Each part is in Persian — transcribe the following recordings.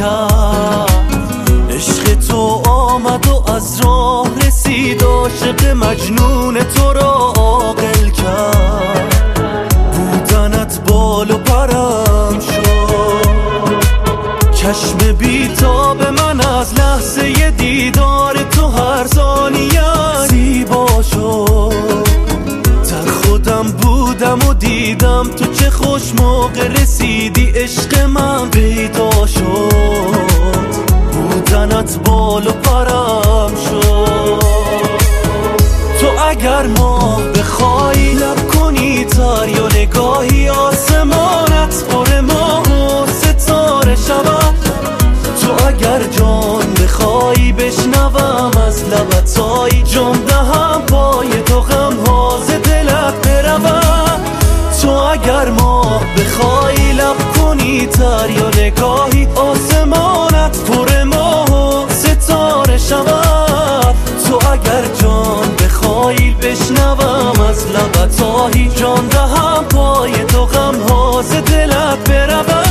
کرد. عشق تو آمد و از راه رسید، عاشق مجنون تو را عاقل کرد. بودنت بال و پرم شد، چشم بیتاب من از لحظه دیدار تو هر ثانیه زیبا شد. در خودم بودم و دیدم تو چه خوش موقع رسیدی، عشق من پیدا شد. بودنت بال و پرم شد. تو اگر ماه بخوای لب کنی تر یا نگاهی آسمانت پر ماه و ستاره شود. تو اگر جان بخوای بشنوم از لبت تایی، جان دهم پای تو غم ها ز دلت برود. تو اگر ماه بخوای لب کنی تر یا نگاهی آسمانت پر ماه و ستاره شود. تو اگر جان بخوای بشنوم از لبت تایی، جان دهم پای تو غم ها ز دلت برود.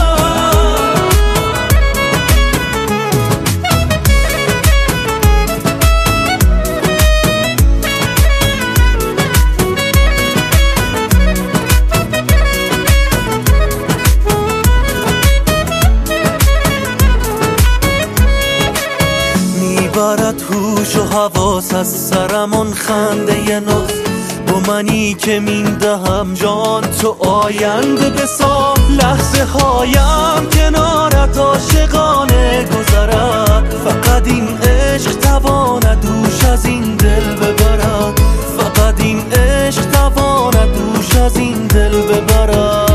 میبرد هوش و حواس از سرم اون خنده ناز، با منی که میندهم جان تو آینده بساز. لحظه هایم کنارت عاشقانه گذرد، فقط این عشق تواند دوش از این دل ببرد. فقط این عشق تواند دوش از این دل ببرد.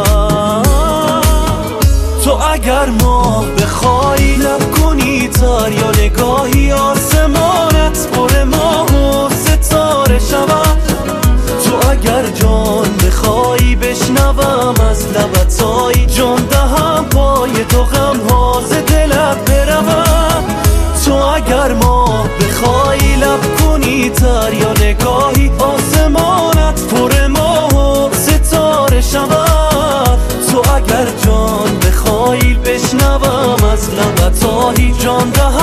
تو اگر ماه بخوای لب کنی تر یا نگاهی آسمانت پر ماه و ستاره شود. تو اگر جان بخوای بشنوم از لبت تایی، جان دهم پای تو غم ها ز دلت برود. تو اگر ماه بخوای لب کنی تر یا نگاهی آسمانت پر ماه و ستاره شود. تو اگر جان بخوای بشنوم از لبت تایی، جان دهم